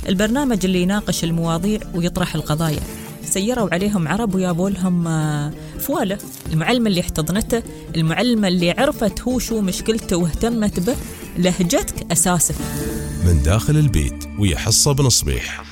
البرنامج اللي يناقش المواضيع ويطرح القضايا. سيروا عليهم عرب ويابوا لهم فوالة. المعلمة اللي احتضنته، المعلمة اللي عرفت هو شو مشكلته واهتمت به، لهجتك أساسك. من داخل البيت ويا حصة بن صبيح.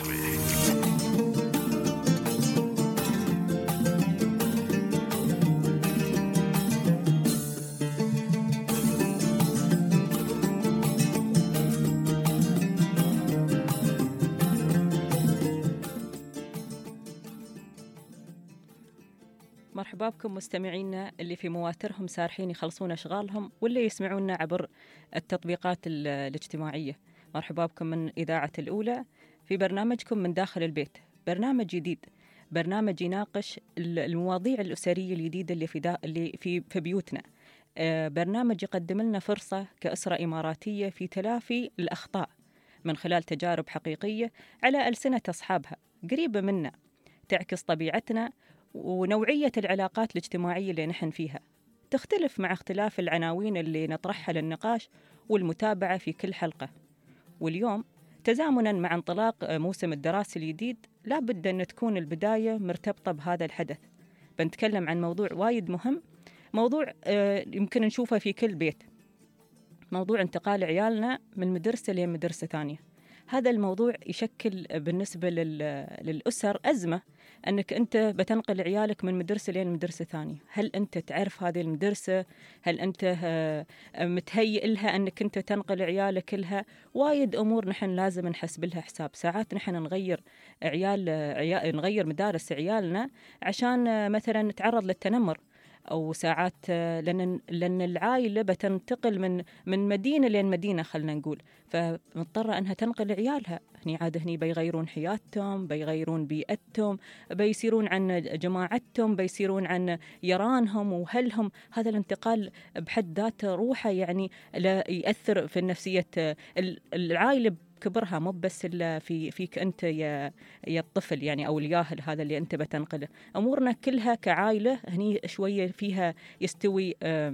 مرحبا بكم مستمعينا اللي في مواترهم سارحين يخلصون أشغالهم واللي يسمعونا عبر التطبيقات الاجتماعية. مرحبا بكم من إذاعة الأولى في برنامجكم من داخل البيت، برنامج جديد، برنامج يناقش المواضيع الأسرية الجديدة اللي في بيوتنا. برنامج يقدم لنا فرصة كأسرة إماراتية في تلافي الأخطاء من خلال تجارب حقيقية على ألسنة أصحابها، قريبة منا، تعكس طبيعتنا ونوعية العلاقات الاجتماعية اللي نحن فيها. تختلف مع اختلاف العناوين اللي نطرحها للنقاش والمتابعة في كل حلقة. واليوم تزامناً مع انطلاق موسم الدراسي الجديد، لا بد أن تكون البداية مرتبطة بهذا الحدث. بنتكلم عن موضوع وايد مهم، موضوع يمكن نشوفه في كل بيت، موضوع انتقال عيالنا من مدرسة لمدرسة ثانية. هذا الموضوع يشكل بالنسبة للأسر أزمة، أنك أنت بتنقل عيالك من مدرسة لمدرسة ثانية. هل أنت تعرف هذه المدرسة؟ هل أنت متهيئ لها أنك أنت تنقل عيالك لها؟ وايد أمور نحن لازم نحسب لها حساب. ساعات نحن نغير نغير مدارس عيالنا عشان مثلا نتعرض للتنمر، أو ساعات لأن العائلة بتنتقل من مدينة لمدينة، خلنا نقول، فمضطرة أنها تنقل عيالها. هني بيغيرون حياتهم، بيغيرون بيئتهم، بيصيرون عن جماعتهم، بيصيرون عن يرانهم وهلهم. هذا الانتقال بحد ذاته روحه يعني لا يأثر في النفسية العائلة كبرها، مو بس فيك أنت يا الطفل يعني، أو الياهل هذا اللي أنت بتنقله. أمورنا كلها كعائلة هني شوية فيها يستوي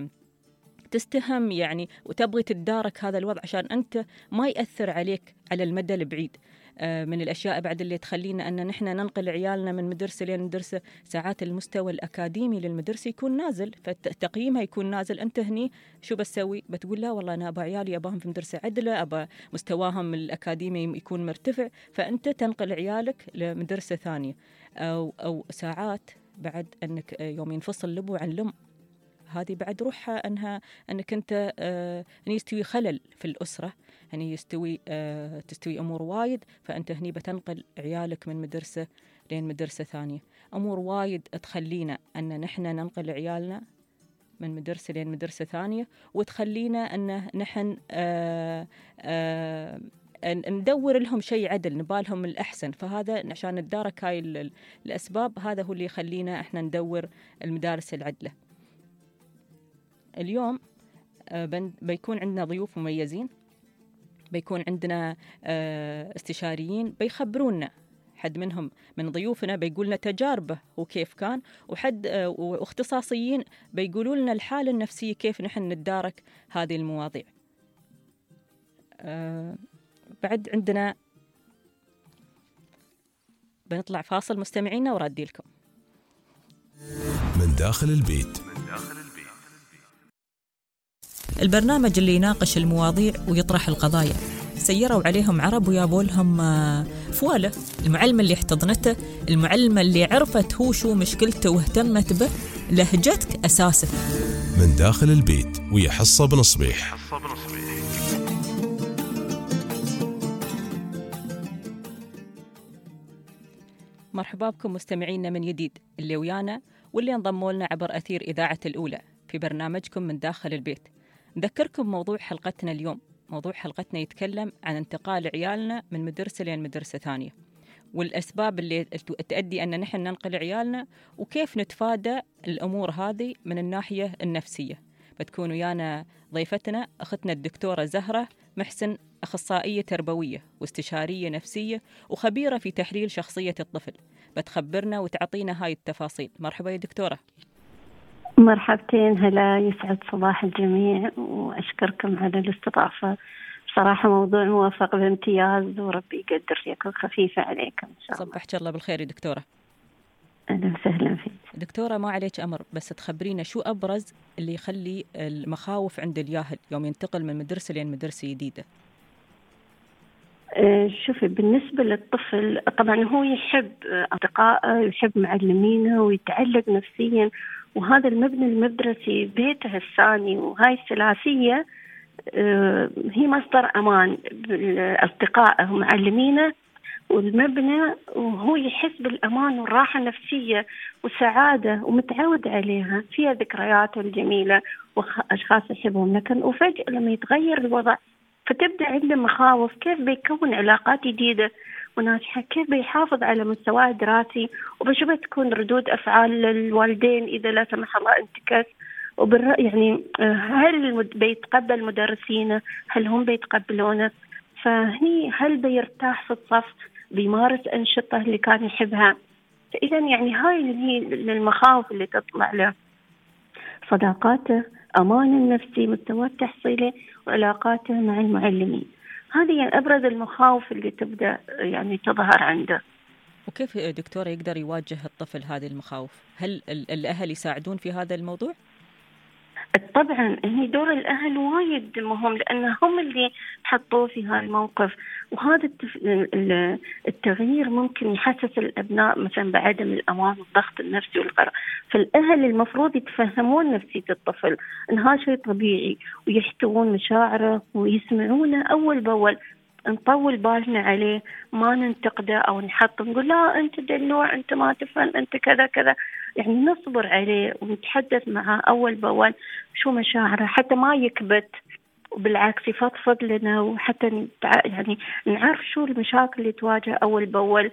تستهم يعني، وتبغي تدارك هذا الوضع عشان أنت ما يأثر عليك على المدى البعيد. من الأشياء بعد اللي تخلينا أن نحن ننقل عيالنا من مدرسة لمدرسة، ساعات المستوى الأكاديمي للمدرسة يكون نازل، فتقييمها يكون نازل. أنت هني شو بتسوي؟ بتقول لا والله أنا أبغى عيالي أباهم في مدرسة عدلة، أبغى مستواهم الأكاديمي يكون مرتفع، فأنت تنقل عيالك لمدرسة ثانية. أو ساعات بعد أنك يوم ينفصل الأب عن الأم، هذه بعد روحها أنك أنت يستوي خلل في الأسرة، تستوي أمور وايد. فأنت هني بتنقل عيالك من مدرسة لمدرسة ثانية. أمور وايد تخلينا أن نحن ننقل عيالنا من مدرسة لمدرسة ثانية، وتخلينا أن نحن ندور لهم شيء عدل، نبالهم الأحسن. فهذا عشان ندارك هاي الأسباب، هذا هو اللي يخلينا إحنا ندور المدارس العدلة. اليوم بيكون عندنا ضيوف مميزين، بيكون عندنا استشاريين بيخبرونا، حد منهم من ضيوفنا بيقولنا تجاربه وكيف كان، وحد واختصاصيين بيقولوا لنا الحالة النفسية كيف نحن نتدارك هذه المواضيع. بعد عندنا بنطلع فاصل مستمعينا ورادي لكم. من داخل البيت. البرنامج اللي يناقش المواضيع ويطرح القضايا. سيروا عليهم عرب ويابوا لهم فوالة. المعلمة اللي احتضنته، المعلمة اللي عرفت هو شو مشكلته واهتمت به، لهجتك أساسك. من داخل البيت ويا حصة بن صبيح. مرحبا بكم مستمعينا من جديد، اللي ويانا واللي انضموا لنا عبر أثير إذاعة الأولى في برنامجكم من داخل البيت. نذكركم موضوع حلقتنا اليوم. موضوع حلقتنا يتكلم عن انتقال عيالنا من مدرسة لمدرسة ثانية، والأسباب اللي تؤدي أن نحن ننقل عيالنا، وكيف نتفادى الأمور هذه من الناحية النفسية. بتكون ويانا ضيفتنا أختنا الدكتورة زهرة محسن، أخصائية تربوية واستشارية نفسية وخبيرة في تحليل شخصية الطفل. بتخبرنا وتعطينا هاي التفاصيل. مرحبا يا دكتورة. مرحبتين، هلا، يسعد صباح الجميع، وأشكركم على الاستضافة. صراحة موضوع موفق بامتياز، وربي يقدر يكون خفيفة عليكم إن شاء الله. صبحك الله بالخير يا دكتورة. أهلا وسهلا فيك دكتورة، ما عليك أمر، بس تخبرينا شو أبرز اللي يخلي المخاوف عند الياهل يوم ينتقل من مدرسة لين مدرسة جديدة؟ شوفي، بالنسبة للطفل طبعا هو يحب أصدقائه، يحب معلمينه، ويتعلق نفسيا، وهذا المبنى المدرسي بيته الثاني، وهاي الثلاثية هي مصدر أمان أصدقائه ومعلمينه والمبنى، وهو يحس بالأمان والراحة النفسية والسعادة ومتعود عليها، فيها ذكرياته الجميلة وأشخاص يحبهم. لكن وفجأة لما يتغير الوضع فتبدأ عنده مخاوف، كيف بيكون علاقات جديدة وناجحة، كيف بيحافظ على مستواه الدراسي، وبشو بتكون ردود أفعال الوالدين إذا لا سمح الله انتكس، يعني هل بيتقبل مدرسينه، هل هم بيتقبلونه، فهني هل بيرتاح في الصف، بيمارس أنشطة اللي كان يحبها. إذا يعني هاي اللي هي المخاوف اللي تطلع له، صداقاته، أمان النفسي، مستوى التحصيلي، وعلاقاته مع المعلمين. هذه يعني أبرز المخاوف اللي تبدأ يعني تظهر عنده. وكيف دكتورة يقدر يواجه الطفل هذه المخاوف؟ هل الأهل يساعدون في هذا الموضوع؟ طبعا هي دور الأهل وايد مهم، لأن هم اللي حطوه في هذا الموقف، وهذا التغيير ممكن يحسس الأبناء مثلا بعدم الأمان والضغط النفسي والقلق. فالأهل المفروض يتفهمون نفسية الطفل، إن هذا شيء طبيعي، ويحتوون مشاعره ويسمعونه أول بأول. نطول بالنا عليه، ما ننتقده أو نحط نقول لا أنت دلوع، أنت ما تفهم، أنت كذا كذا. يعني نصبر عليه ونتحدث معه أول بأول شو مشاعره حتى ما يكبت، وبالعكس يفضفض لنا، وحتى يعني نعرف شو المشاكل اللي تواجه أول بأول،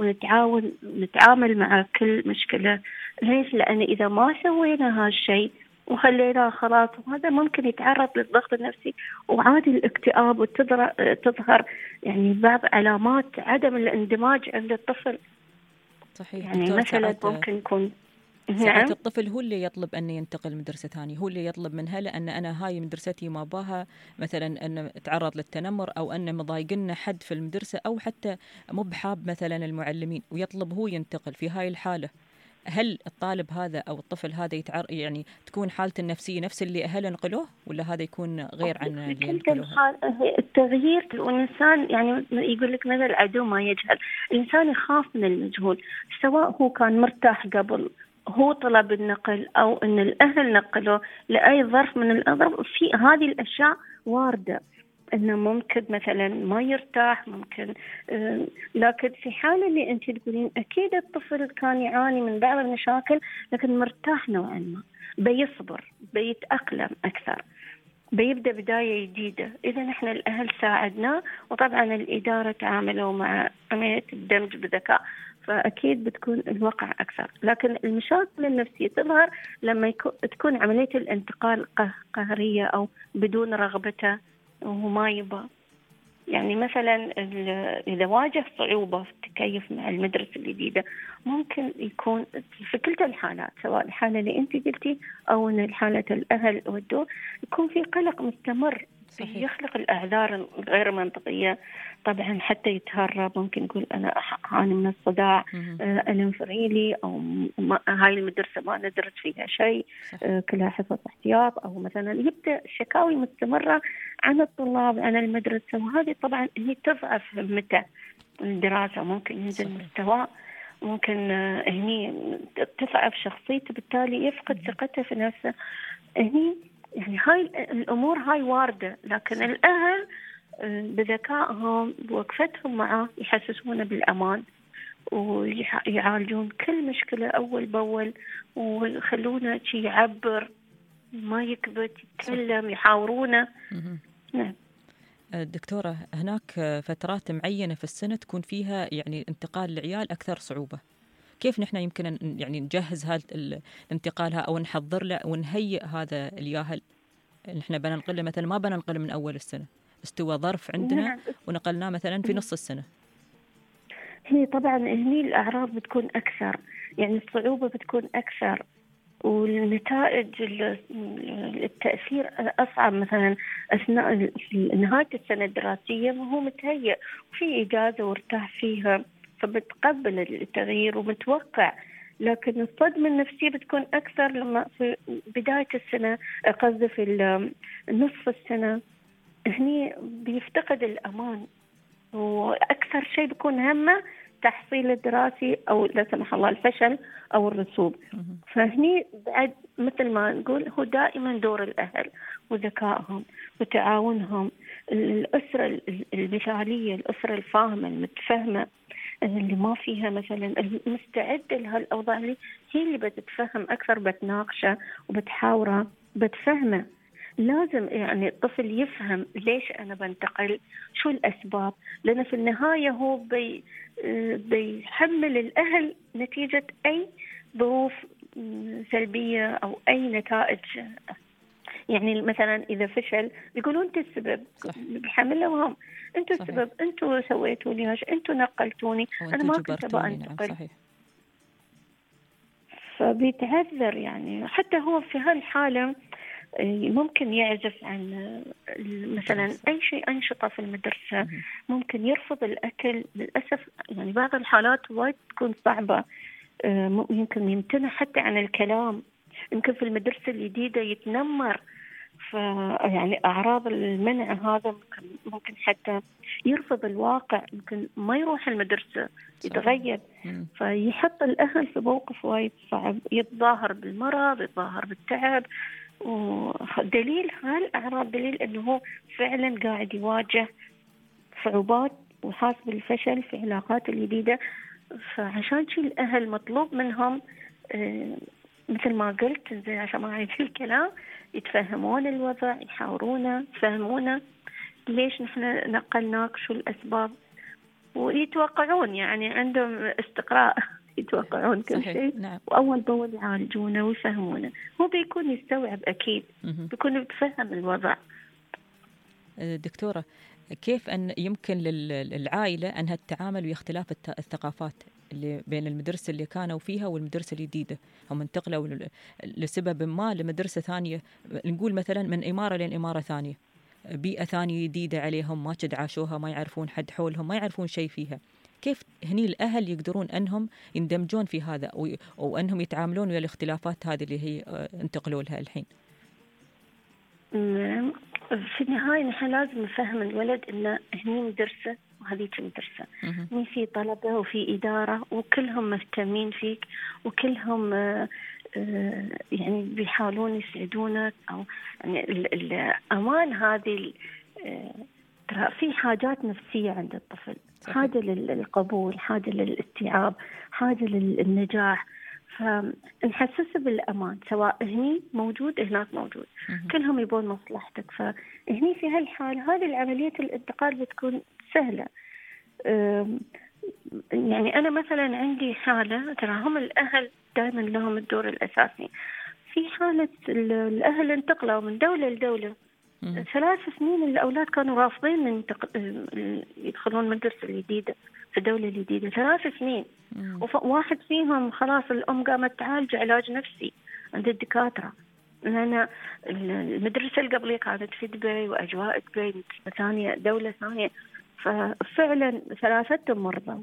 نتعامل مع كل مشكلة. ليش؟ لأن إذا ما سوينا هالشيء وخليناه خلاص، وهذا ممكن يتعرض للضغط النفسي وعادي الاكتئاب، وتظهر يعني بعض علامات عدم الاندماج عند الطفل. صحيح. يعني مثلا ممكن يكون ساعات الطفل هو اللي يطلب أن ينتقل مدرسة ثانية، هو اللي يطلب منها، لأن أنا هاي مدرستي ما باها مثلا أن تعرض للتنمر، أو أن مضايقنا حد في المدرسة، أو حتى مو بحاب مثلا المعلمين، ويطلب هو ينتقل. في هاي الحالة هل الطالب هذا أو الطفل هذا يعني تكون حالته النفسية نفس اللي أهله نقلوه، ولا هذا يكون غير عن اللي نقلوه؟ التغيير، والإنسان يعني يقول لك مثل العدو ما يجهل. الإنسان يخاف من المجهول، سواء هو كان مرتاح قبل هو طلب النقل، أو أن الأهل نقلوا لأي ظرف من الأظرف. في هذه الأشياء واردة، أنه ممكن مثلا ما يرتاح، ممكن لكن في حالة اللي أنت تقولين أكيد الطفل كان يعاني من بعض المشاكل لكن مرتاح نوعا ما، بيصبر، بيتأقلم أكثر، بيبدأ بداية جديدة. إذا نحن الأهل ساعدنا، وطبعا الإدارة تعاملوا مع عملية الدمج بذكاء، فأكيد بتكون الوقع أكثر. لكن المشاكل النفسية تظهر لما تكون عملية الانتقال قهرية أو بدون رغبته وهو ما يبغى. يعني مثلا إذا واجه صعوبة في التكيف مع المدرسة الجديدة، ممكن يكون في كلتا الحالات، سواء الحالة اللي أنت قلتي أو أن الحالة الأهل والدور، يكون في قلق مستمر. صحيح. يخلق الأعذار غير منطقية طبعا، حتى يتهرب، ممكن يقول أنا أعاني من الصداع، ألم فريلي، أو هاي المدرسة ما ندرس فيها شيء، كلها حصص احتياط، أو مثلا يبدأ شكاوي مستمرة عن الطلاب عن المدرسة، وهذه طبعا هي تضعف همته الدراسة، ممكن ينزل مستواه، ممكن هني تضعف شخصيته، بالتالي يفقد ثقته في نفسه. هني يعني هاي الأمور هاي واردة، لكن الأهل بذكائهم بوقفتهم معه يحسسونه بالأمان، ويعالجون كل مشكلة أول بأول، ويخلونه شي يعبر، ما يكبت، يتكلم، يحاورونه. نعم. دكتورة، هناك فترات معينة في السنة تكون فيها يعني انتقال العيال أكثر صعوبة. كيف نحن يمكن يعني نجهز هذا الانتقالها، أو نحضر له ونهيئ هذا الياهل؟ نحن بننقله مثلا، ما بننقله من أول السنة، استوى ظرف عندنا. نعم. ونقلناه مثلا في نص السنة. هي طبعا هني الأعراض بتكون أكثر، يعني الصعوبة بتكون أكثر، والنتائج التأثير أصعب. مثلا أثناء نهاية السنة الدراسية ما هو متهيأ وفي إجازة وارتاح فيها، فبتقبل التغيير ومتوقع. لكن الصدمة النفسية بتكون أكثر لما في بداية السنة، قصدي في نصف السنة، هني بيفتقد الأمان، وأكثر شيء بيكون همه تحصيل الدراسي أو لا سمح الله الفشل أو الرسوب. فهني بعد مثل ما نقول هو دائما دور الأهل وذكائهم وتعاونهم. الأسرة المثالية، الأسرة الفاهمة المتفهمة اللي ما فيها مثلا المستعدة لهالأوضاع، هي اللي بتتفهم أكثر، بتناقشه وبتحاوره بتفهمه. لازم يعني الطفل يفهم ليش أنا بنتقل، شو الأسباب، لأن في النهاية هو بيحمل الأهل نتيجة أي ظروف سلبية أو أي نتائج. يعني مثلا إذا فشل بيقولوا أنت السبب، بيحملهم أنتوا السبب، أنتوا سويتوا لي، أنتوا نقلتوني، أنا ما كنت أبغى أنتقل. صحيح. فبيتعذر يعني. حتى هو في هالحالة ممكن يعزف عن مثلا أي شيء أنشطة في المدرسة، ممكن يرفض الأكل للأسف. يعني بعض الحالات وايد تكون صعبة، يمكن يمتنع حتى عن الكلام، يمكن في المدرسة الجديدة يتنمر. يعني أعراض المنع هذا ممكن حتى يرفض الواقع، ممكن ما يروح المدرسة، يتغير. فيحط الأهل في موقف وايد صعب، يتظاهر بالمرض، يتظاهر بالتعب. ودليل هالأعراض دليل أنه هو فعلا قاعد يواجه صعوبات وحاس بالفشل في علاقات الجديدة. فعشان شي الأهل مطلوب منهم مثل ما قلت زي عشان ما أعيد الكلام، يتفهمون الوضع، يحاورونا، يفهمونا ليش نحن نقلناك، شو الأسباب، ويتوقعون يعني عندهم استقراء يتوقعون كل شيء. نعم. وأول بأول يعالجونه ويفهمونه. هو بيكون يستوعب أكيد، بيكون يتفهم الوضع. دكتورة، كيف أن يمكن للعائلة أنها تتعامل باختلاف الثقافات اللي بين المدرسة اللي كانوا فيها والمدرسة الجديدة؟ هم انتقلوا لسبب ما لمدرسة ثانية، نقول مثلا من إمارة لين إمارة ثانية، بيئة ثانية جديدة عليهم، ما قد عاشوها، ما يعرفون حد حولهم، ما يعرفون شيء فيها. كيف هني الأهل يقدرون أنهم يندمجون في هذا وأنهم يتعاملون ويا الاختلافات هذه اللي هي انتقلوا لها الحين؟ في النهاية نحن لازم نفهم الولد إن هني مدرسة وهذيك مدرسة، هني في طلبة وفي إدارة وكلهم مهتمين فيك وكلهم يعني بيحاولون يسعدونك. أو يعني الأمان هذه ترى في حاجات نفسية عند الطفل، حاجة للقبول، حاجة للاستيعاب، حاجة للنجاح. فنحسسه بالأمان، سواء هني موجود هناك موجود، كلهم يبون مصلحتك. فهني في هالحال هذه العملية الانتقال بتكون سهلة. يعني أنا مثلا عندي حالة، ترى هم الأهل دائما لهم الدور الأساسي. في حالة الأهل انتقلوا من دولة لدولة 3 سنين، الأولاد كانوا رافضين يدخلون مدرسة الجديدة في الدولة الجديدة 3 سنين. وواحد فيهم خلاص الأم قامت تعالج علاج نفسي عند الدكاترة، لأن المدرسة القبلية كانت في دبي وأجواء دبي ثانية، دولة ثانية. ففعلا 3 مرضى.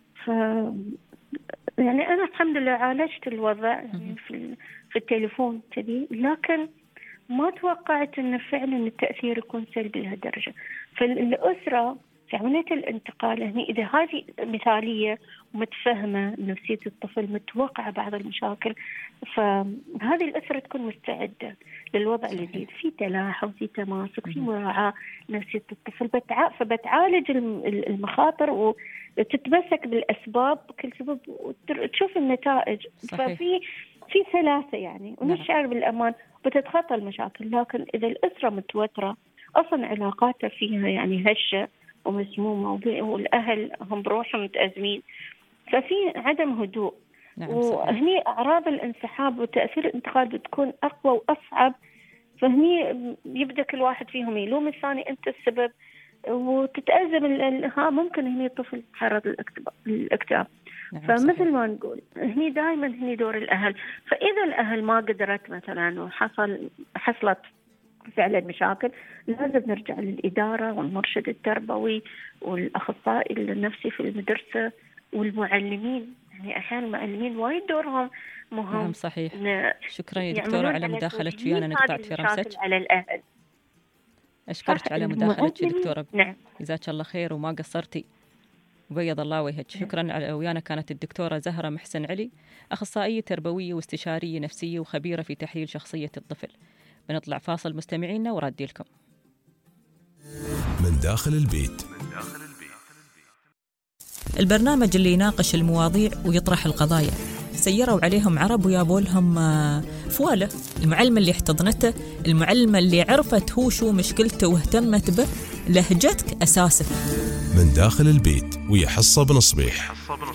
يعني أنا الحمد لله عالجت الوضع يعني في التليفون كذي، لكن ما توقعت أن فعلا التأثير يكون سلبي لهالدرجة. فالأسرة في عملية الانتقال يعني إذا هذه مثالية ومتفهمة نفسية الطفل، متوقعة بعض المشاكل، فهذه الأسرة تكون مستعدة للوضع الجديد، في تلاحم، في تماسك، في مراعاة نفسية الطفل، فبتعالج المخاطر وتتمسك بالأسباب كل سبب وتشوف النتائج. ففي سلاسة يعني، ونشعر بالأمان، بتتخطى المشاكل. لكن إذا الأسرة متوترة أصلا علاقاتها فيها يعني هشة ومسمومة، والأهل هم بروحهم متأزمين، ففي عدم هدوء. وهني أعراض الانسحاب وتأثير الانتقال بتكون أقوى وأصعب. فهني يبدأ كل واحد فيهم يلوم الثاني، أنت السبب، وتتأزم ممكن هني الطفل يتعرض للاكتئاب. نعم فمثل صحيح. ما نقول هني دائما هني دور الأهل. فإذا الأهل ما قدرت مثلا حصلت فعلا مشاكل، لازم نرجع للإدارة والمرشد التربوي والأخصائي النفسي في المدرسة والمعلمين. يعني أحيانا المعلمين وايد دورهم مهم. نعم صحيح. شكرا يا دكتورة يعملون على على مداخلتك توجيه ويانا، نقطعت في هذه رمسك. المشاكل على الأهل. أشكرك على مداخلتك يا دكتورة. نعم. جزاك الله خير وما قصرتي، وبيض الله وجهك. شكرا. ويانا كانت الدكتورة زهرة محسن علي، أخصائية تربوية واستشارية نفسية وخبيرة في تحليل شخصية الطفل. بنطلع فاصل مستمعينا ورادي لكم من داخل البيت. البرنامج اللي يناقش المواضيع ويطرح القضايا. سيروا عليهم عرب ويابوا لهم فوالة. المعلمة اللي احتضنته، المعلمة اللي عرفت هو شو مشكلته واهتمت به، لهجتك أساسك. من داخل البيت ويا حصة بن صبيح.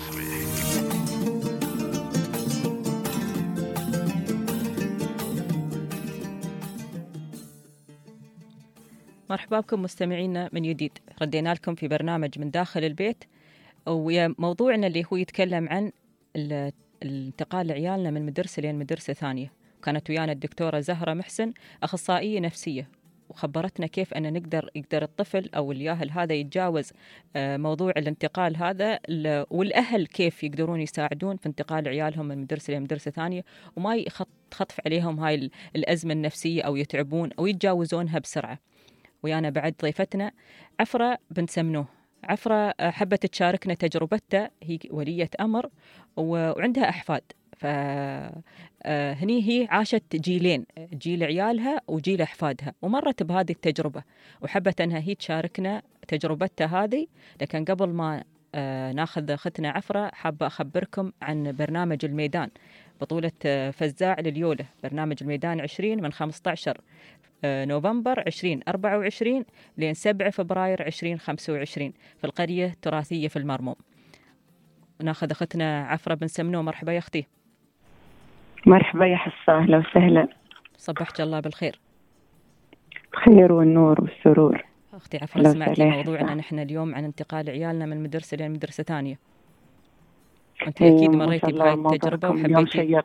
مرحبا بكم مستمعينا من جديد. ردينا لكم في برنامج من داخل البيت، وموضوعنا اللي هو يتكلم عن الانتقال لعيالنا من مدرسة لين مدرسة ثانية. كانت ويانا الدكتورة زهرة محسن، أخصائية نفسية، وخبرتنا كيف أن يقدر الطفل أو الياهل هذا يتجاوز موضوع الانتقال هذا، والأهل كيف يقدرون يساعدون في انتقال عيالهم من مدرسة لمدرسة ثانية، وما تخطف عليهم هاي الأزمة النفسية أو يتعبون أو يتجاوزونها بسرعة. ويانا بعد ضيفتنا عفرة بنت سمنوه. عفرة حبت تشاركنا تجربتها، هي ولية أمر وعندها أحفاد. فهني هي عاشت جيلين، جيل عيالها وجيل أحفادها، ومرت بهذه التجربة وحبت أنها هي تشاركنا تجربتها هذه. لكن قبل ما ناخذ أختنا عفرة، حابة أخبركم عن برنامج الميدان بطولة فزاع لليولة. برنامج الميدان 20 من 15 نوفمبر 2024 لين 7 فبراير 2025 في القرية التراثية في المرموم. ناخذ أختنا عفرة بن سمنو. مرحبا يا أختي. مرحبا يا حصة، أهلا وسهلا. صبحك الله بالخير. الخير والنور والسرور. أختي عفرة، سمعتي موضوعنا نحن اليوم عن انتقال عيالنا من مدرسة لين مدرسة ثانية. أنت أكيد مريتي بهاي التجربة وحبيتي.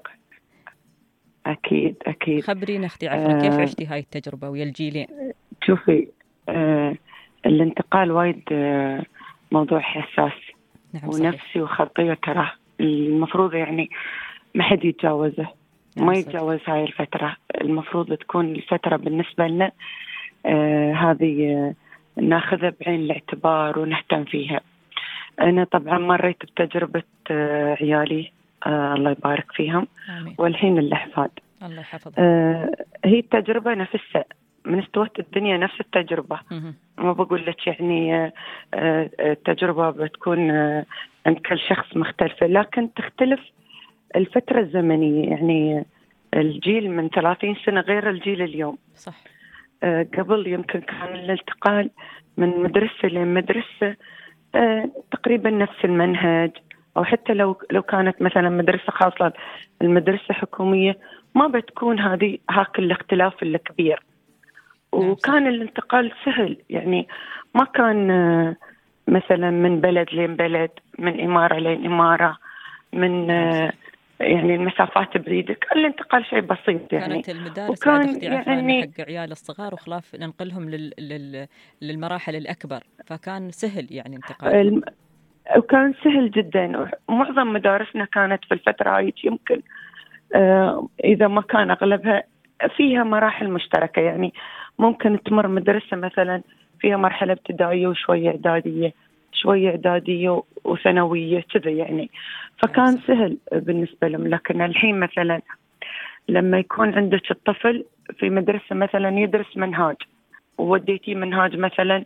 أكيد. خبرينا أختي عفرة، كيف عشتي هاي التجربة ويا الجيلين؟ شوفي، الانتقال وايد موضوع حساس. نعم ونفسي وخطير، ترى المفروض يعني ما حد يتجاوزه. نعم ما يتجاوز هاي الفترة. المفروض تكون الفترة بالنسبة لنا هذه ناخذها بعين الاعتبار ونهتم فيها. أنا طبعا مريت بتجربة عيالي، الله يبارك فيهم. آمين. والحين الأحفاد الله يحفظهم. هي التجربة نفسها، من استوت الدنيا نفس التجربة. ما بقول لك يعني التجربة بتكون عند كل شخص مختلفة، لكن تختلف الفترة الزمنية. يعني الجيل من 30 سنة غير الجيل اليوم. صح. قبل يمكن كان الانتقال من مدرسة لمدرسة تقريبا نفس المنهج، أو حتى لو كانت مثلا مدرسة خاصة المدرسة حكومية ما بتكون هاك الاختلاف الكبير. وكان الانتقال سهل، يعني ما كان مثلا من بلد لين بلد، من إمارة لين إمارة، من يعني المسافات بعيدة. الانتقال شيء بسيط يعني. كانت المدارس يعني حق عيال الصغار وخلاف ننقلهم للمراحل الأكبر، فكان سهل يعني انتقال. وكان سهل جدا. ومعظم مدارسنا كانت في الفترة هاي يمكن إذا ما كان أغلبها فيها مراحل مشتركة. يعني ممكن تمر مدرسة مثلا فيها مرحلة ابتدائية وشوية إعدادية، شوية إعدادية وثانوية كذا يعني. فكان سهل بالنسبة لهم. لكن الحين مثلا لما يكون عندك الطفل في مدرسة مثلا يدرس منهاج، ووديتي منهاج مثلا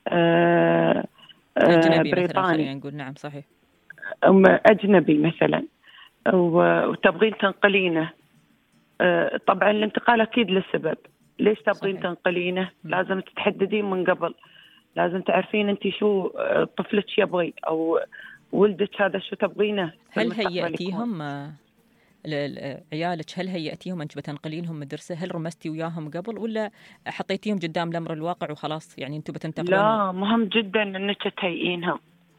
أجنبي بريطاني مثلا، خلينا نقول. نعم صحيح. أجنبي مثلا، وتبغين تنقلينه. طبعا الانتقال أكيد لسبب. ليش تبغين تنقلينه؟ لازم تتحددين من قبل. لازم تعرفين أنت شو طفلك يبغي، أو ولدك هذا شو تبغينه. هل هيأتيهم عيالك، هل هيأتيهم أنت بتنقلينهم مدرسة؟ هل رمستي وياهم قبل، ولا حطيتيهم قدام الأمر الواقع وخلاص يعني أنتوا بتنتقلون؟ لا، مهم جدا أنك تهيئينهم.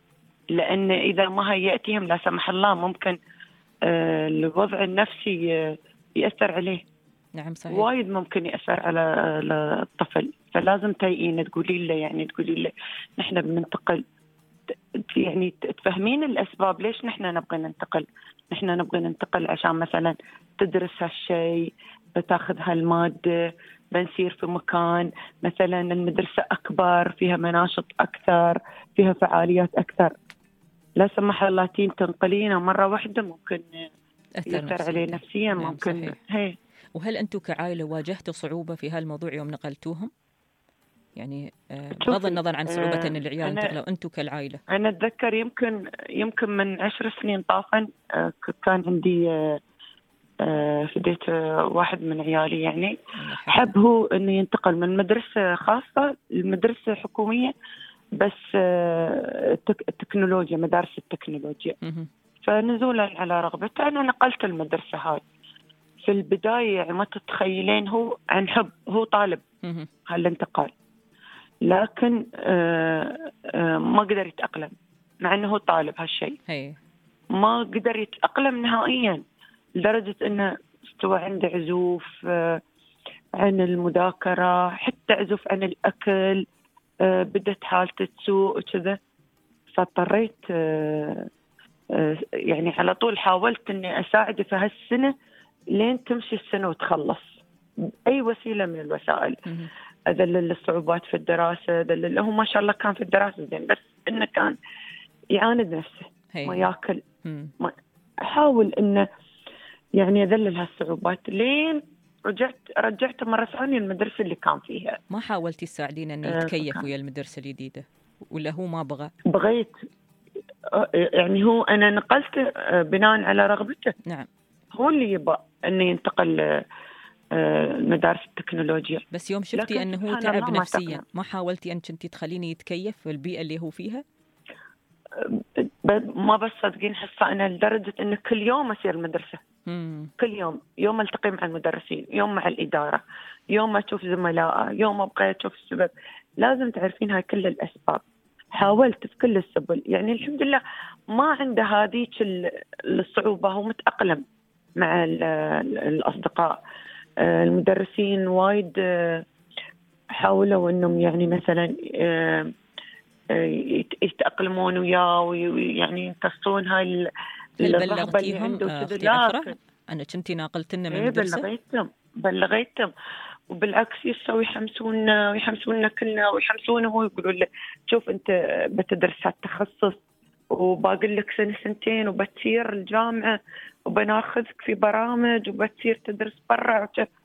لأن إذا ما هيأتيهم لا سمح الله ممكن الوضع النفسي يأثر عليه. نعم صحيح. وايد ممكن يأثر على الطفل. فلازم تقولي له نحن بننتقل، يعني تفهمين الأسباب ليش نحن نبغى ننتقل. نحن نبغى ننتقل عشان مثلا تدرس هالشيء، بتاخذ هالمادة، بنصير في مكان مثلا المدرسة أكبر، فيها مناشط أكثر، فيها فعاليات أكثر. لا سمح الله تنقلينا مرة واحدة ممكن يأثر عليه نفسيا. نعم ممكن هي. وهل أنتم كعائلة واجهتوا صعوبة في هالموضوع يوم نقلتوهم؟ يعني بغض النظر عن صعوبة أن العيال انتقلوا، أنتم كالعائلة. أنا أتذكر يمكن من 10 سنين طافا كان عندي فديت واحد من عيالي، يعني حب هو أنه ينتقل من مدرسة خاصة لمدرسة حكومية بس التكنولوجيا، مدارس التكنولوجيا. فنزولا على رغبته أنا نقلت المدرسة هاي. في البداية يعني ما تتخيلين، هو عن حب، هو طالب هالانتقال، لكن ما قدر يتأقلم مع أنه هو طالب هالشيء. ما قدر يتأقلم نهائيا، لدرجة أنه استوى عنده عزوف عن المذاكرة، حتى عزوف عن الأكل، بدت حالته تسوء وكذا. فاضطريت يعني على طول حاولت أني أساعده في هالسنة لين تمشي السنة وتخلص بأي وسيلة من الوسائل. أذلل الصعوبات في الدراسة، هو ما شاء الله كان في الدراسة زين، بس إنه كان يعاند نفسه، ما يأكل. ما أحاول إنه يعني أذلل هالصعوبات لين رجعته مرة ثانية المدرسة اللي كان فيها. ما حاولتي تساعدين إنه يتكيف ويا المدرسة الجديدة، ولا هو ما بغى؟ بغيت، يعني هو أنا نقلت بناء على رغبته. نعم. هو اللي يبغى إنه ينتقل مدارس التكنولوجيا. بس يوم شفتي أنه هو تعب نفسيا، ما حاولتي أن كنتي تخليني يتكيف في البيئة اللي هو فيها؟ ما بس صدقين حصة أنا لدرجة أنه كل يوم أسير المدرسة. كل يوم ألتقي مع المدرسين، يوم مع الإدارة، يوم أشوف زملائه، يوم أبقى أشوف السبب. لازم تعرفين هاي كل الأسباب. حاولت في كل السبل، يعني الحمد لله ما عنده هذيك الصعوبة. هو متأقلم مع الأصدقاء. المدرسين وايد حاولوا أنهم يعني مثلا يتأقلمون وياه، ويعني ينتصرون هاي الرغبة اللي عنده. أختي عفرة، أنا كنتي ناقلت لنا من المدرسة. بلغيتهم وبالعكس يسوي يحمسوننا كلنا، ويحمسونه ويقولوا له شوف أنت بتدرس هالتخصص وباقي لك سنة سنتين وبتصير الجامعة وبناخذك في برامج وبتصير تدرس برا.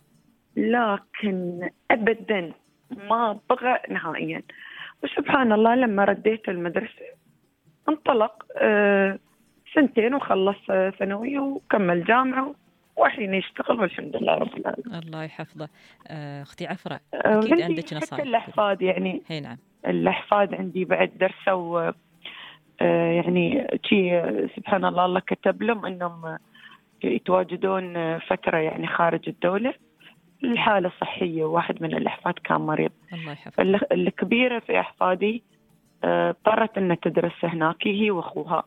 لكن أبدا ما بغى نهائيا. وسبحان الله لما رديت المدرسة انطلق 2 وخلص ثانوية وكمل جامعة وحين يشتغل والحمد لله رب العالمين. الله يحفظه. أختي عفرة، أكيد عندك نصائح. حتى الأحفاد يعني. نعم. الأحفاد عندي بعد درسوا يعني سبحان الله، الله كتب لهم أنهم يتواجدون فترة يعني خارج الدولة، الحالة الصحية. واحد من الأحفاد كان مريض. الله يحفظه. الكبيرة في أحفادي اضطرت أن تدرس هناك هي وأخوها.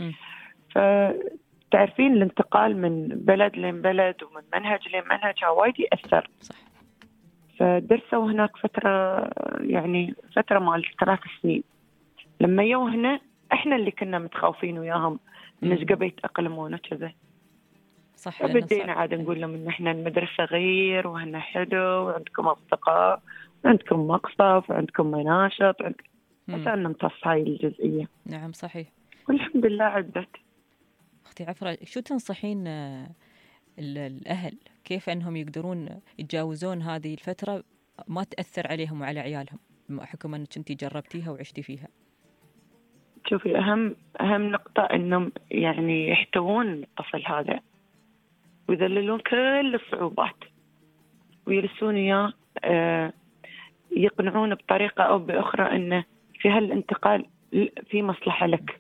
فتعرفين الانتقال من بلد لين بلد ومن منهج لين منهج وايد يأثر. صح. فدرسوا هناك فترة، يعني فترة مال 3 سنين. لما يو هنا احنا اللي كنا متخوفين وياهم إن قبل يتأقلمون وكذا. صح. فبدينا عاد نقول لهم إن احنا المدرسة غير وهنا حلو وعندكم أصدقاء وعندكم مقصف وعندكم مناشط، عشان نمتص هاي الجزئية. نعم صحيح. والحمد لله عدت. أختي عفرة، شو تنصحين الأهل كيف أنهم يقدرون يتجاوزون هذه الفترة ما تأثر عليهم وعلى عيالهم، بحكم أنك كنتي جربتيها وعشتي فيها؟ شوفي، أهم نقطة أنهم يعني يحتوون الطفل هذا ويذللون كل الصعوبات ويرسون إياه، يقنعون بطريقة أو بأخرى أنه في هالانتقال في مصلحة لك.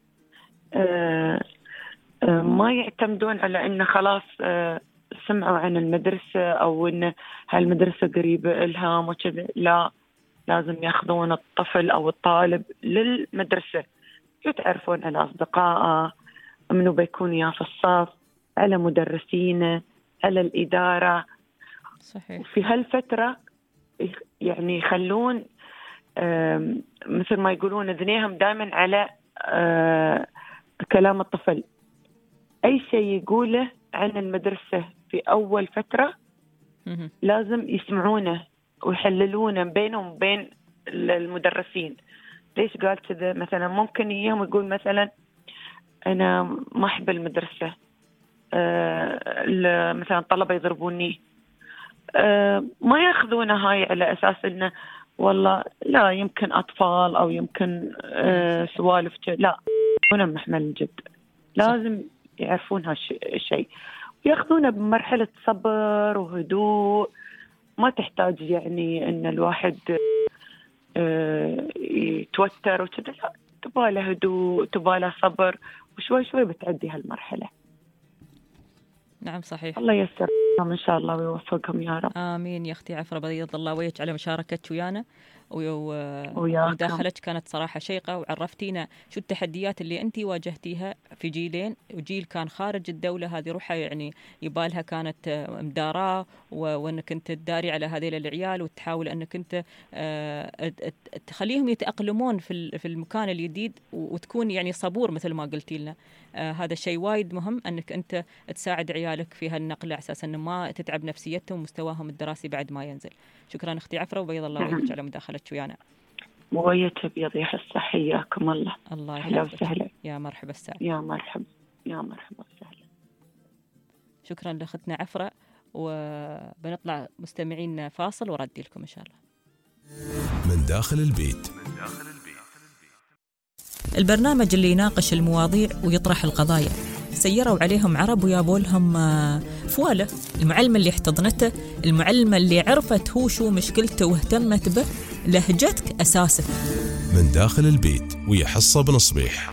ما يعتمدون على أنه خلاص سمعوا عن المدرسة أو أن هالمدرسة قريبة إلهم وكذا. لا، لازم ياخذون الطفل أو الطالب للمدرسة شو تعرفون على أصدقائه، منو بيكون وياه في الصف، على مدرسينه، على الإدارة. صحيح. في هالفترة يعني يخلون مثل ما يقولون ذنيهم دائما على كلام الطفل. أي شيء يقوله عن المدرسة في أول فترة لازم يسمعونه ويحللونه بينهم وبين المدرسين. ليش قال كذا؟ مثلا ممكن يوم يقول مثلا أنا ما أحب المدرسة، مثلا الطلبة يضربوني، ما ياخذونه هاي على أساس إنه والله لا يمكن أطفال أو يمكن سوالف، لا، هنا محمل الجد. لازم يعرفون هالشيء وياخذونه بمرحلة صبر وهدوء. ما تحتاج يعني إن الواحد يتوتر وكذا، لا، تباله هدوء، تباله صبر، وشوي شوي بتعدي هالمرحلة. نعم صحيح. الله ييسر لهم إن شاء الله ويوفقهم يا رب. آمين يا أختي عفرة، بيض الله وجهك على مشاركتك ويانا ومداخلتك كانت صراحة شيقة، وعرفتينا شو التحديات اللي أنتي واجهتيها في جيلين، وجيل كان خارج الدولة هذه روحها يعني يبالها كانت مداراة، وأنك أنت تداري على هذيل العيال وتحاول أنك أنت تخليهم يتأقلمون في المكان الجديد، وتكون يعني صبور مثل ما قلتي لنا. هذا الشيء وايد مهم، أنك أنت تساعد عيالك في هالنقلة على أساس أنه ما تتعب نفسيتهم ومستواهم الدراسي بعد ما ينزل. شكرا أختي عفرة، وبيض الله وجهك على مداخلتك ويانا. وياك بيض يحس، حياكم الله. الله يحفظك. يا مرحبا السعد. يا مرحبا يا مرحبا وسهلا. شكرا لأختنا عفرة، وبنطلع مستمعين فاصل وردي لكم إن شاء الله. من داخل البيت. البرنامج اللي يناقش المواضيع ويطرح القضايا. سيروا عليهم عرب ويابوا لهم فوالة. المعلمة اللي احتضنته، المعلمة اللي عرفت هو شو مشكلته واهتمت به، لهجتك أساسه. من داخل البيت ويا حصة بن صبيح.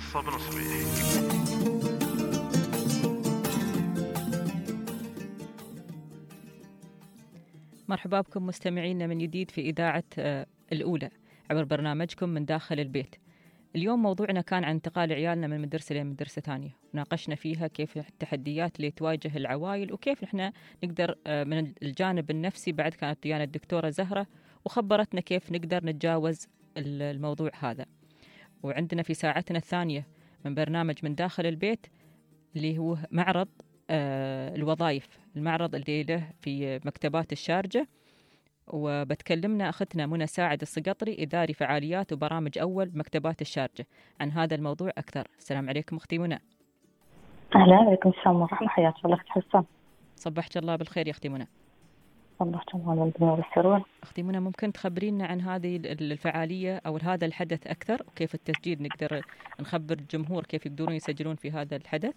مرحبا بكم مستمعينا من جديد في إذاعة الأولى عبر برنامجكم من داخل البيت. اليوم موضوعنا كان عن انتقال عيالنا من مدرسة لمدرسة ثانية، وناقشنا فيها كيف التحديات اللي تواجه العوائل، وكيف احنا نقدر من الجانب النفسي. بعد كانت ويانا الدكتورة زهرة وخبرتنا كيف نقدر نتجاوز الموضوع هذا. وعندنا في ساعتنا الثانية من برنامج من داخل البيت اللي هو معرض الوظائف، المعرض اللي له في مكتبات الشارجة، وبتكلمنا أختنا منى ساعد السقطري، إداري فعاليات وبرامج أول بمكتبات الشارجة، عن هذا الموضوع أكثر. السلام عليكم أختي منى. أهلا، عليكم السلام ورحمة، حياك الله أختي حسان. صبحت الله بالخير يا أختي منى. صبحت الله بالبنية والسرور. أختي منى، ممكن تخبرينا عن هذه الفعالية أو هذا الحدث أكثر، وكيف التسجيل نقدر نخبر الجمهور كيف يقدرون يسجلون في هذا الحدث؟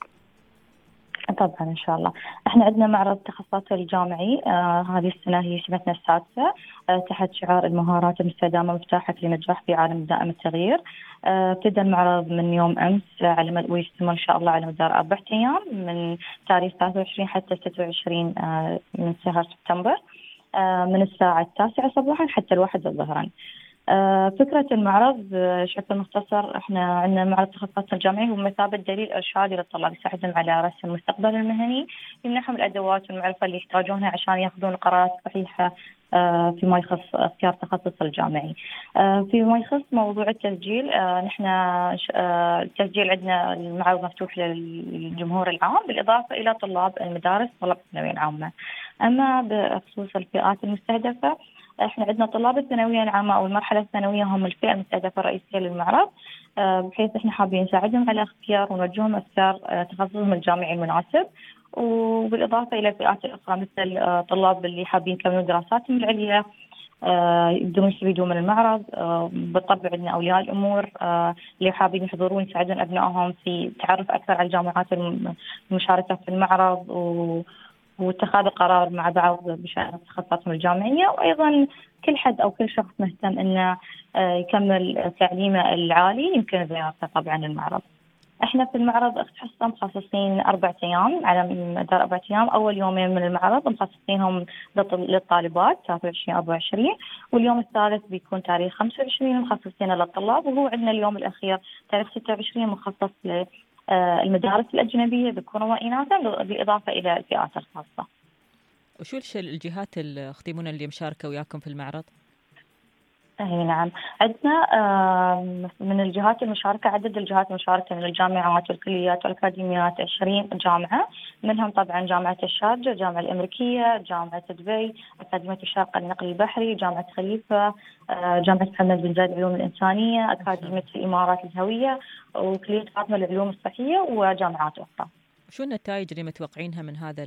طبعا إن شاء الله. احنا عندنا معرض التخصصات الجامعي، هذه السنة هي سنتنا السادسة، تحت شعار المهارات المستدامة مفتاحك لنجاح في عالم دائم التغيير. ابتدى المعرض من يوم أمس ويستمر إن شاء الله على مدار 4 أيام، من تاريخ 23 حتى 26 من شهر سبتمبر، من الساعة 9 صباحا حتى 1 ظهرا. فكرة المعرض بشكل مختصر، احنا عندنا معرض التخصصات الجامعي هو مثابة دليل إرشادي للطلاب، يساعدهم على رسم المستقبل المهني، يمنحهم الأدوات والمعرفة اللي يحتاجونها عشان ياخذون القرارات الصحيحة فيما يخص اختيار التخصص الجامعي. فيما يخص موضوع التسجيل، نحن التسجيل عندنا المعرض مفتوح للجمهور العام، بالإضافة إلى طلاب المدارس طلاب الثانوية العامة. أما بخصوص الفئات المستهدفة، احنا عندنا طلاب الثانويه العامه او المرحله الثانويه هم الفئه المستهدفه الرئيسيه للمعرض، بحيث احنا حابين نساعدهم على اختيار ونوجههم اختيار تخصصهم الجامعي المناسب، وبالاضافه الى الفئات الاخرى مثل طلاب اللي حابين يكملون دراساتهم العليا يقدرون يستفيدون من المعرض. بالطبع عندنا اولياء الامور اللي حابين يحضرون يساعدون ابنائهم في تعرف اكثر على الجامعات المشاركه في المعرض واتخاذ القرار مع بعض بشأن تخصصاتهم الجامعية. وأيضا كل حد أو كل شخص مهتم أنه يكمل تعليمه العالي يمكن زيارته طبعا المعرض. احنا في المعرض اختصاصا مخصصين 4 أيام، على مدار 4 أيام. اول يومين من المعرض مخصصينهم للطالبات 23-24، واليوم الثالث بيكون تاريخ 25 مخصصينه للطلاب، وهو عندنا اليوم الاخير تاريخ 26 مخصص للمدارس الاجنبيه ذكورا واناثا، بالاضافه الى الفئات الخاصه. وشو الجهات اختي منى اللي مشاركه وياكم في المعرض؟ اي نعم، عندنا من الجهات المشاركة، عدد الجهات المشاركة من الجامعات والكليات والأكاديميات 20 جامعة، منهم طبعا جامعة الشارجة، الجامعة الأمريكية، جامعة دبي، أكاديمية الشارقة للنقل البحري، جامعة خليفة، جامعة محمد بن زايد للعلوم الإنسانية، أكاديمية الإمارات الهوية، وكلية فاطمة للعلوم الصحية، وجامعات أخرى. شو النتائج اللي متوقعينها من هذا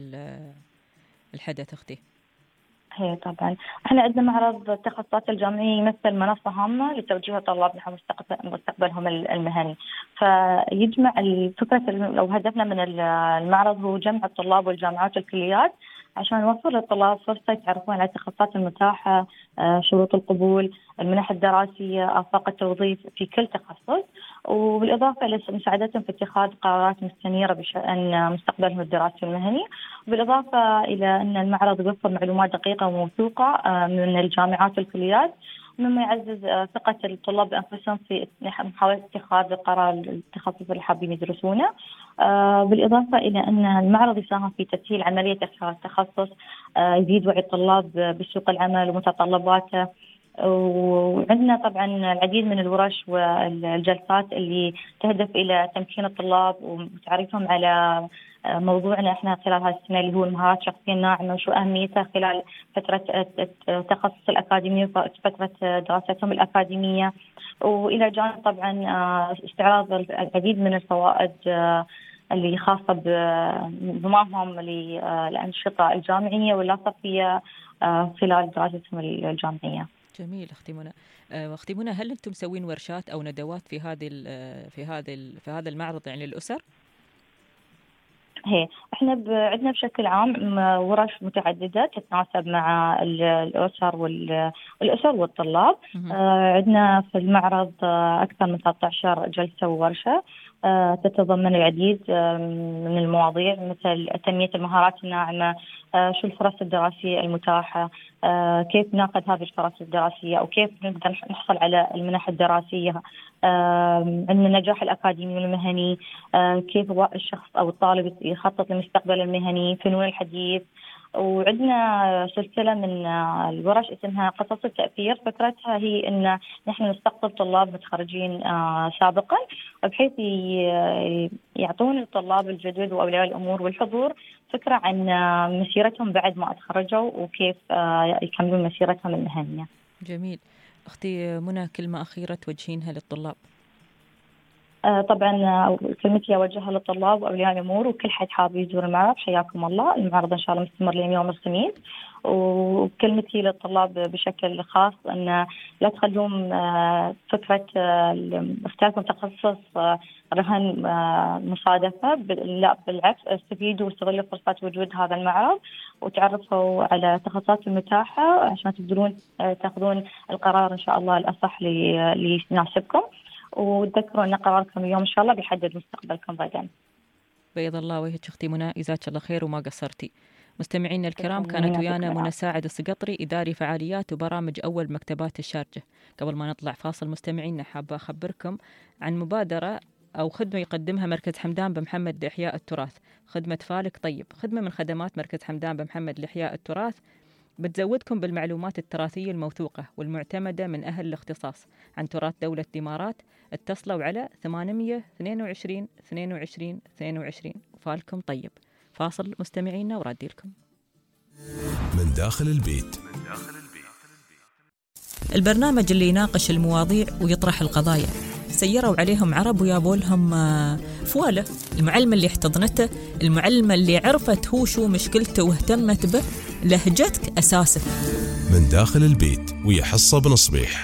الحدث أختي؟ هي طبعا احنا عندنا معرض التخصصات الجامعية يمثل منصة هامة لتوجيه طلاب نحو مستقبلهم المهني، فيجمع الفكرة لو هدفنا من المعرض هو جمع الطلاب والجامعات والكليات عشان نوفر للطلاب فرصة يتعرفون على التخصصات المتاحة، شروط القبول، المنح الدراسية، آفاق التوظيف في كل تخصص، وبالإضافة لمساعدتهم في اتخاذ قرارات مستنيرة بشأن مستقبلهم الدراسي والمهني، بالإضافة إلى أن المعرض يوفر معلومات دقيقة وموثوقة من الجامعات والكليات، مما يعزز ثقة الطلاب بأنفسهم في محاولة اتخاذ القرار التخصص اللي حابين يدرسونه. بالإضافة إلى أن المعرض يساهم في تسهيل عملية اختيار التخصص، يزيد وعي الطلاب بسوق العمل ومتطلباته. وعندنا طبعا العديد من الورش والجلسات اللي تهدف إلى تمكين الطلاب وتعريفهم على موضوعنا احنا خلال هذه السنة اللي هو المهارات الشخصية الناعمة، وشو أهميتها خلال فترة التخصص الأكاديمي وفترة دراستهم الأكاديمية. وإلى جانب طبعا استعراض العديد من الفوائد اللي خاصة بانضمامهم للأنشطة الجامعية واللاصقية خلال دراستهم الجامعية. جميل أختي منى. أختي منى، هل أنتم مسوين ورشات أو ندوات في هذا المعرض يعني للأسر؟ هي احنا عندنا بشكل عام ورش متعدده تتناسب مع الاسر والطلاب. عندنا في المعرض اكثر من 13 جلسه وورشه تتضمن العديد من المواضيع مثل تنميه المهارات الناعمه، شو الفرص الدراسيه المتاحه، كيف ناخذ هذه الفرص الدراسيه او كيف نقدر نحصل على المنح الدراسيه، عندنا النجاح الأكاديمي والمهني، كيف الشخص أو الطالب يخطط لمستقبله المهني، فنون الحديث. وعندنا سلسلة من الورش اسمها قصص التأثير، فكرتها هي أن نحن نستقطب طلاب متخرجين سابقا بحيث يعطون الطلاب الجدد وأولياء الأمور والحضور فكرة عن مسيرتهم بعد ما اتخرجوا وكيف يكملون مسيرتهم المهنية. جميل. أختي منى، كلمة أخيرة توجهينها للطلاب؟ طبعا كلمتي أوجهها للطلاب وأولياء الأمور وكل حد حاب يزور المعرض، حياكم الله. المعرض إن شاء الله مستمر ليوم الخميس. وكلمتي للطلاب بشكل خاص أن لا تخلون فكرة اختياركم تخصص رهن مصادفة، لا بالعكس، استفيدوا واستغلوا فرصة وجود هذا المعرض وتعرفوا على التخصصات المتاحة عشان تقدرون تاخذون القرار إن شاء الله الأصح اللي يناسبكم، وتذكروا أن قراركم اليوم إن شاء الله بيحدد مستقبلكم غدا. بيض الله وجهك أختي منى، جزاك الله خير وما قصرتي. مستمعينا الكرام، كانت ويانا منى ساعد السقطري، إداري فعاليات وبرامج أول مكتبات الشارجة. قبل ما نطلع فاصل مستمعينا، حابة أخبركم عن مبادرة أو خدمة يقدمها مركز حمدان بن محمد لإحياء التراث، خدمة فالك طيب، خدمة من خدمات مركز حمدان بن محمد لإحياء التراث، بتزودكم بالمعلومات التراثية الموثوقة والمعتمدة من أهل الاختصاص عن تراث دولة الإمارات. اتصلوا على 822 22 22. فالكم طيب. فاصل مستمعينا ورادي لكم. من داخل البيت. البرنامج اللي يناقش المواضيع ويطرح القضايا. سيروا عليهم عرب ويابوا لهم فوالة. المعلمة اللي احتضنته، المعلمة اللي عرفت هو شو مشكلته واهتمت به، لهجتك أساسك. من داخل البيت ويا حصة بن صبيح.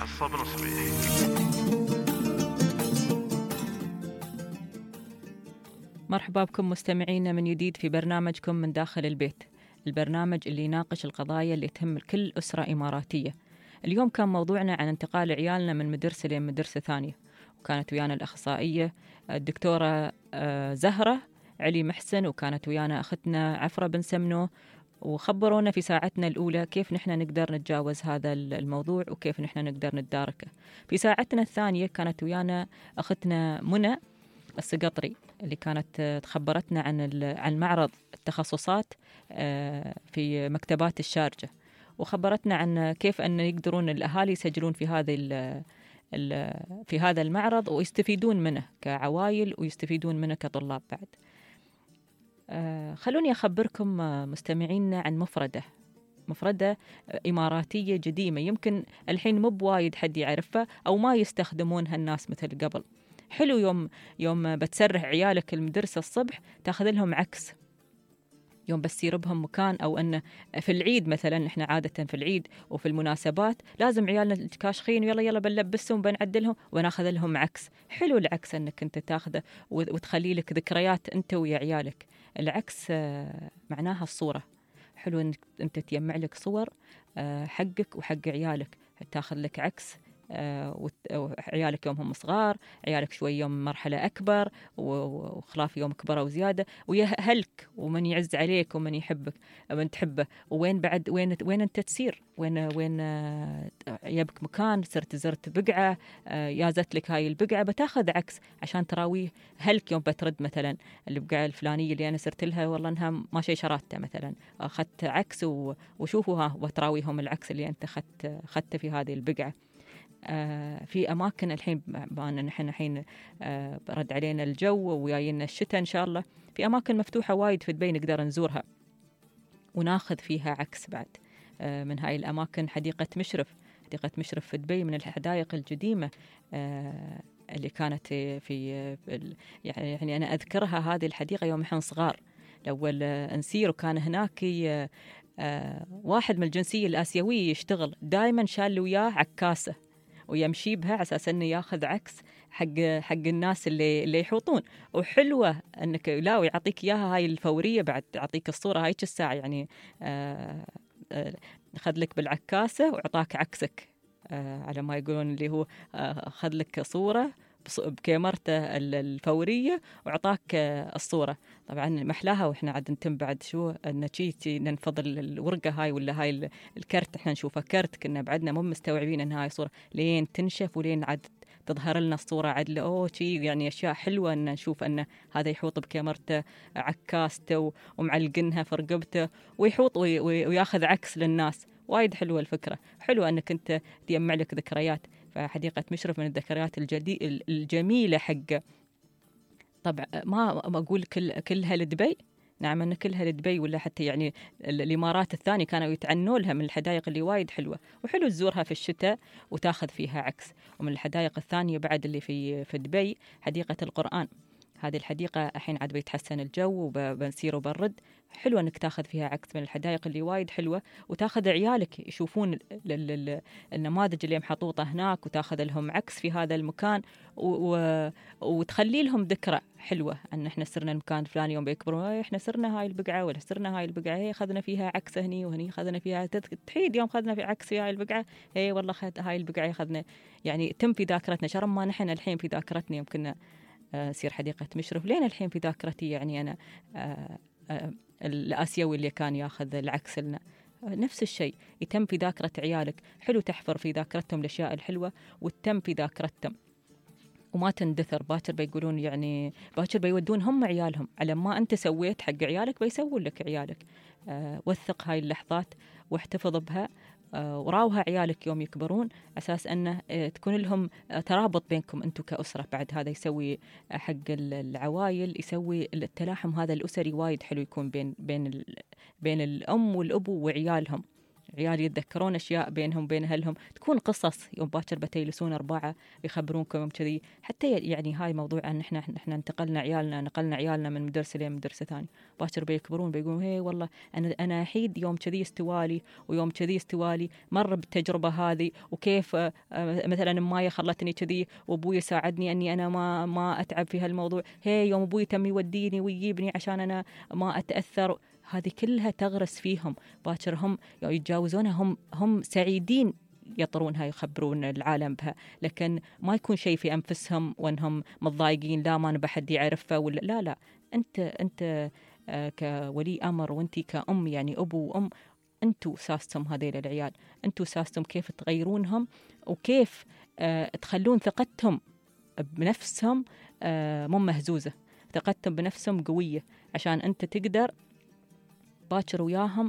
مرحبا بكم مستمعينا من جديد في برنامجكم من داخل البيت، البرنامج اللي يناقش القضايا اللي تهم كل أسرة إماراتية. اليوم كان موضوعنا عن انتقال عيالنا من مدرسة لمدرسة ثانية، كانت ويانا الأخصائية الدكتورة زهرة علي محسن، وكانت ويانا أختنا عفرة بن سمنو، وخبرونا في ساعتنا الأولى كيف نحن نقدر نتجاوز هذا الموضوع وكيف نحن نقدر نتداركه. في ساعتنا الثانية كانت ويانا أختنا منى السقطري اللي كانت تخبرتنا عن معرض التخصصات في مكتبات الشارجة، وخبرتنا عن كيف أن يقدرون الأهالي يسجلون في هذا المعرض ويستفيدون منه كعوائل ويستفيدون منه كطلاب بعد. خلوني أخبركم مستمعينا عن مفردة إماراتية قديمة، يمكن الحين مو بوايد حد يعرفها أو ما يستخدمونها الناس مثل قبل. حلو يوم بتسرح عيالك المدرسة الصبح تاخذ لهم عكس، يوم بتصير بهم مكان، أو أن في العيد مثلا، إحنا عادة في العيد وفي المناسبات لازم عيالنا كاشخين يلا بنلبسهم بنعدلهم وناخذ لهم عكس. حلو العكس أنك أنت تاخذه وتخلي لك ذكريات أنت ويا عيالك. العكس معناها الصورة. حلو أنك أنت تجمع لك صور حقك وحق عيالك، تاخذ لك عكس وعيالك يوم هم صغار، عيالك شوي يوم مرحلة أكبر، وخلاف يوم كبروا وزيادة، ويهلك ومن يعز عليك ومن يحبك ومن تحبه، وين بعد وين أنت تسير، وين يبك مكان زرت بقعة، يازت لك هاي البقعة، بتاخذ عكس عشان تراويه هلك يوم بترد مثلا البقعة الفلانية اللي أنا سرت لها والله أنها ما شيء شراتها مثلا، أخذت عكس وشوفوها وتراويهم العكس اللي أنت أخذته في هذه البقعة. في أماكن الحين نحن الحين رد علينا الجو وياينا الشتاء إن شاء الله، في أماكن مفتوحة وايد في دبي نقدر نزورها وناخذ فيها عكس بعد. من هاي الأماكن حديقة مشرف في دبي، من الحدائق القديمة اللي كانت في يعني أنا أذكرها هذه الحديقة يوم إحنا صغار الأول نسير، وكان هناك واحد من الجنسية الآسيوية يشتغل دائما شال وياه عكاسة ويمشي بها على أساس أنه ياخذ عكس حق الناس اللي يحوطون. وحلوة أنك لا ويعطيك إياها هاي الفورية بعد، يعطيك الصورة هاي الساعة يعني أخذ لك بالعكاسة وعطاك عكسك، على ما يقولون اللي هو أخذ لك صورة بكاميرته الفورية وعطاك الصورة. طبعا محلاها وإحنا عاد نتم بعد شو نشيتي ننفضل الورقة هاي ولا هاي الكرت، إحنا نشوفها كرت، كنا بعدنا مو مستوعبين إن هاي صورة لين تنشف ولين عاد تظهر لنا الصورة عدلة. شيء يعني أشياء حلوة أن نشوف أن هذا يحوط بكاميرته عكاسته ومعلقنها في رقبته ويحوط وياخذ عكس للناس. وايد حلوة الفكرة، حلوة أنك أنت تجمع لك ذكريات. فحديقة مشرف من الذكريات الجميلة حق. طبعا ما أقول كلها لدبي، نعم أن كلها لدبي، ولا حتى يعني الإمارات الثانية كانوا يتعنوا لها من الحدائق اللي وايد حلوة، وحلو تزورها في الشتاء وتاخذ فيها عكس. ومن الحدائق الثانية بعد اللي في دبي حديقة القرآن، هذه الحديقة الحين عاد بيتحسن الجو وبنسير وبرد، حلوة أنك تاخذ فيها عكس. من الحدائق اللي وايد حلوة، وتاخذ عيالك يشوفون النماذج اللي محطوطة هناك، وتاخذ لهم عكس في هذا المكان وتخلي لهم ذكرى حلوة أن إحنا صرنا المكان الفلاني يوم بيكبرون إحنا صرنا هاي البقعة ولا صرنا هاي البقعة، هي خذنا فيها عكس هني وهني خذنا فيها تحيد يوم خذنا في عكس في هاي البقعة، هي والله هاي البقعة خذنا، يعني تم في ذاكرتنا. شرم ما نحن الحين في ذاكرتنا يمكن سير حديقة مشرف لين الحين في ذاكرتي، يعني أنا الآسيوي اللي كان ياخذ العكس لنا نفس الشيء يتم في ذاكرة عيالك. حلو تحفر في ذاكرتهم الأشياء الحلوة وتتم في ذاكرتهم وما تندثر. باكر بيقولون يعني باكر بيودون هم عيالهم على ما أنت سويت حق عيالك بيسوون لك عيالك. وثق هاي اللحظات واحتفظ بها وراوها عيالك يوم يكبرون، أساس أنه تكون لهم ترابط بينكم أنتم كأسرة. بعد هذا يسوي حق العوائل، يسوي التلاحم هذا الأسري وايد حلو يكون بين الأم والأبو وعيالهم. عيال يتذكرون أشياء بينهم بين أهلهم، تكون قصص يوم باكر بتجلسون أربعة يخبرونكم كذي. حتى يعني هاي موضوع أن إحنا نقلنا عيالنا من مدرسة لمدرسة ثانية، باكر بيكبرون بيقولون هي والله أنا أحيد يوم كذي استوالي ويوم كذي استوالي مر بالتجربة هذه، وكيف مثلا مايا خلتني كذي وأبوي ساعدني أني أنا ما أتعب في هالموضوع، هي يوم أبوي تم يوديني ويجيبني عشان أنا ما أتأثر. هذه كلها تغرس فيهم باكر، هم يتجاوزونها هم سعيدين يطرونها يخبرون العالم بها، لكن ما يكون شيء في أنفسهم وأنهم متضايقين لا ما نبى حد يعرفه ولا لا. أنت كولي أمر وأنت كأم، يعني أبو وأم، أنتوا ساستم هذيل العيال، أنتوا ساستم كيف تغيرونهم وكيف تخلون ثقتهم بنفسهم مو مهزوزة، ثقتهم بنفسهم قوية، عشان أنت تقدر باكر وياهم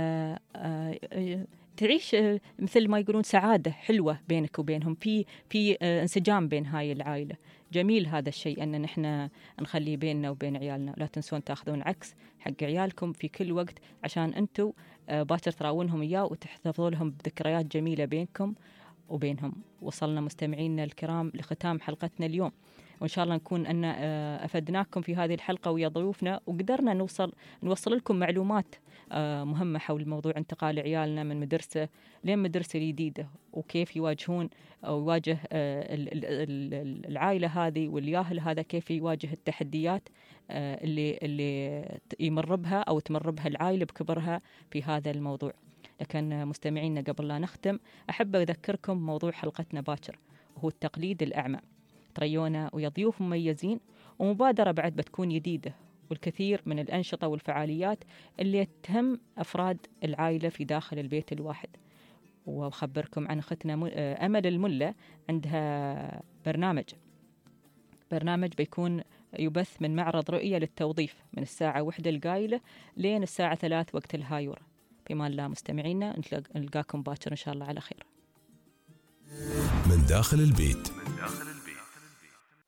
تعيش مثل ما يقولون سعادة حلوة بينك وبينهم، في انسجام بين هاي العائلة. جميل هذا الشيء أن نحن نخليه بيننا وبين عيالنا. لا تنسون تأخذون عكس حق عيالكم في كل وقت، عشان أنتوا باكر تراونهم إياه وتحتفظوا لهم بذكريات جميلة بينكم وبينهم. وصلنا مستمعينا الكرام لختام حلقتنا اليوم، وإن شاء الله نكون أن أفدناكم في هذه الحلقة ويا ضيوفنا، وقدرنا نوصل لكم معلومات مهمة حول موضوع انتقال عيالنا من مدرسة لين مدرسة جديدة، وكيف يواجهون أو يواجه العائلة هذه والياهل هذا كيف يواجه التحديات اللي يمر بها أو تمر بها العائلة بكبرها في هذا الموضوع. لكن مستمعينا قبل لا نختم أحب أذكركم موضوع حلقتنا باكر، وهو التقليد الأعمى. تريونا ويا ضيوف مميزين، ومبادرة بعد بتكون جديدة، والكثير من الأنشطة والفعاليات اللي تهم أفراد العائلة في داخل البيت الواحد. وأخبركم عن أختنا أمل الملة، عندها برنامج بيكون يبث من معرض رؤية للتوظيف من الساعة 1 القايلة لين الساعة 3 وقت الهايور. بما الله مستمعينا، نلقاكم باكر إن شاء الله على خير. من داخل البيت.